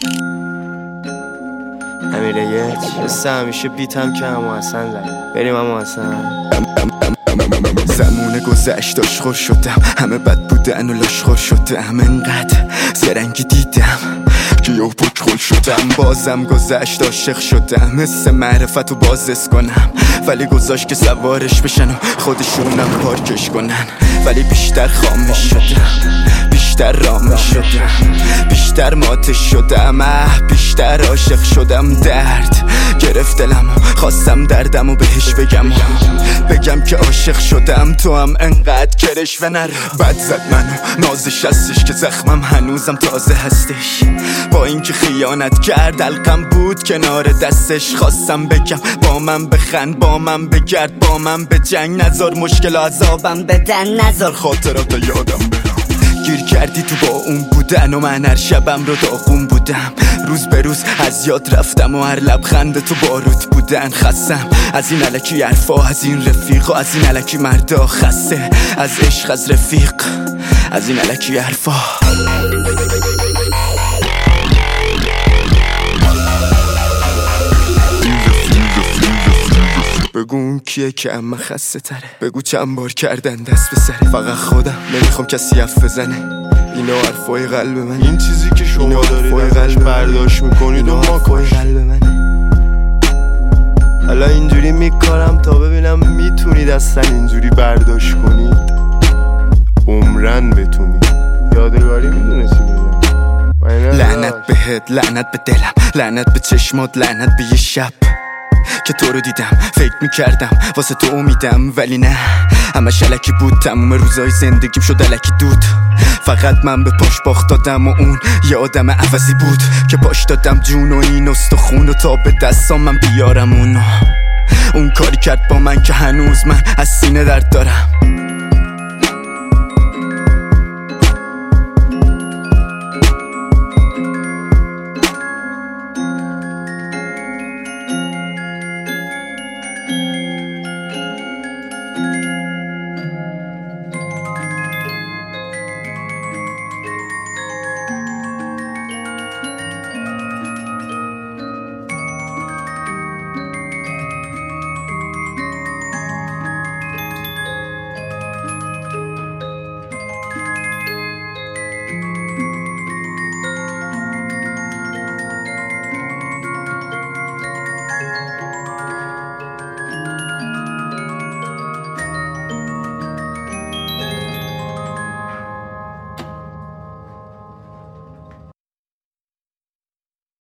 امیره یک مثل همیشه بیتم که همو حسن زد. بریم همو حسن. زمونه گذشت آشخور شدم، همه بد بودن و لاشخور شدم، انقدر زرنگی دیدم که یه پکخول شدم. بازم گذشت عاشق شدم، مثل معرفت و بازس کنم، ولی گذاشت که سوارش بشن و خودشونم پارکش کنن. ولی بیشتر خامش شدم، بیشتر رامش شدم، بیشتر ماتش شدم، بیشتر عاشق شدم. درد گرفت دلم و خواستم دردم و بهش بگم که عاشق شدم. تو هم انقدر کرش و نرو. بد زد منو نازش هستش که زخمم هنوزم تازه هستش. با اینکه خیانت کرد علقم بود کنار دستش. خواستم بگم با من بخند، با من بگرد، با من به جنگ نذار مشکل عذابم بدن، نذار خاطرات یادم برم. گیر کردی تو با اون بودن و من هر شبم رو داغون بودم. روز به روز از یاد رفتم و هر لبخند تو باروت بودن. خستم از این الکی حرفا، از این رفیق و از این الکی مردا. خسته از عشق، از رفیق، از این الکی حرفا. بگو اون کیه که اما خسته تره، بگو چند بار کردن دست به سره. فقط خودم نمیخوام کسی حرف بزنه، اینا حرفای قلب من. این چیزی که شما دارید ازش برداشت میکنید و ما کاش قلب منه. حالا اینجوری میکارم تا ببینم میتونید اصلا اینجوری برداشت کنید، عمرن بتونید. یادگاری میدونه چی میگم. لعنت بهت، لعنت به دلم، لعنت به چشمات، لعنت به یه شب که تو رو دیدم. فکر میکردم واسه تو امیدم، ولی نه، همش الکی بود. تموم روزای زندگیم شد الکی دود. فقط من به پاش باخت دادم و اون یه آدم عوضی بود که پاش دادم جون و این استخون و تا به دستام من بیارم اونو. اون کاری کرد با من که هنوز من از سینه درد دارم.